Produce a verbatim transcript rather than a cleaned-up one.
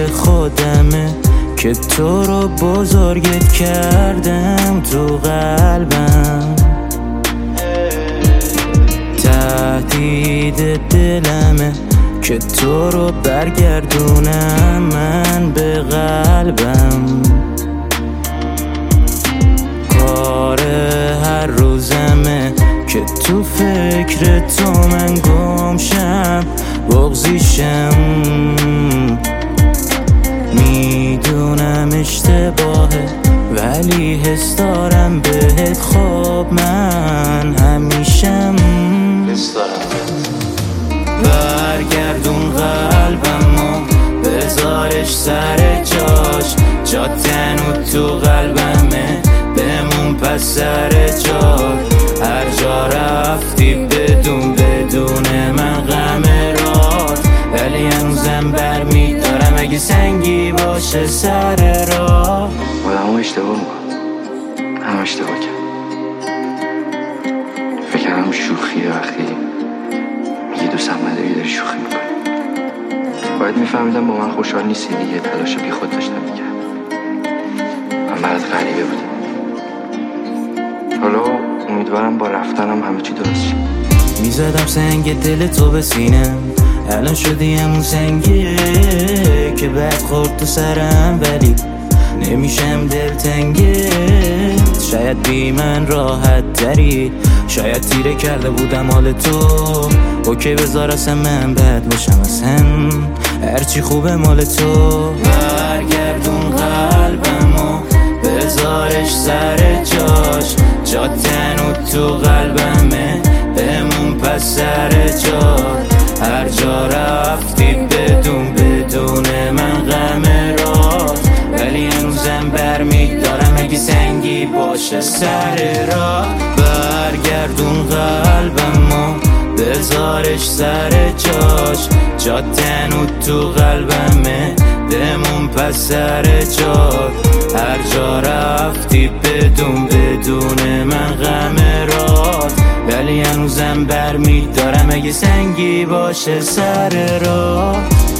خودمه که تو رو بزرگت کردم تو قلبم. تهدید دلمه که تو رو برگردونم من به قلبم. کار هر روزمه که تو فکر تو من گمشم بغضیشم. میدونم اشتباهه ولی حس دارم بهت خوب من همیشم. برگردون قلبمو بذارش سر جاش، جا تنو تو قلبمه بمون پس سر جات. هر جا رفتی بدون بدون من غم رات، ولی هنوزم برمیدارم اگه سنگی باشه سر راه. آدمو اشتباه میکنم، هم اشتباه کرد. فکر کردم شوخیه وقتی میگه دوستم نداری داری شوخی میکنی. باید میفهمیدم با من خوشحال نیستی دیگه، تلاش بی خود داشتم میکرد. من برات غریبه بودم. حالا امیدوارم با رفتنم همه چی درست شه. میزدم سنگ دل تو به سینم، الان شدی همون سنگیه که بعد خورد تو سرم، ولی نمیشم دلتنگه. شاید بی من راحت تری، شاید تیره کرده بودم حال تو. اوکی بذار اصلا من بد باشم، اصلا هرچی خوبه مال تو. برگردون قلبمو بذارش سر جاش، جا تنو تو قلبمه بمون پس سر جات. هر جا رفتی بدون بدون من غم رات، ولی هنوزم برمیدارم اگه سنگی باشه سر راه. برگردون قلبمو بذارش سر جاش، جا تنو تو قلبمه بمون پس سر جات. هر جا رفتی بدون بدون من غم رات، ولی هنوزم برمیدارم اگه سنگی باشه سر راه.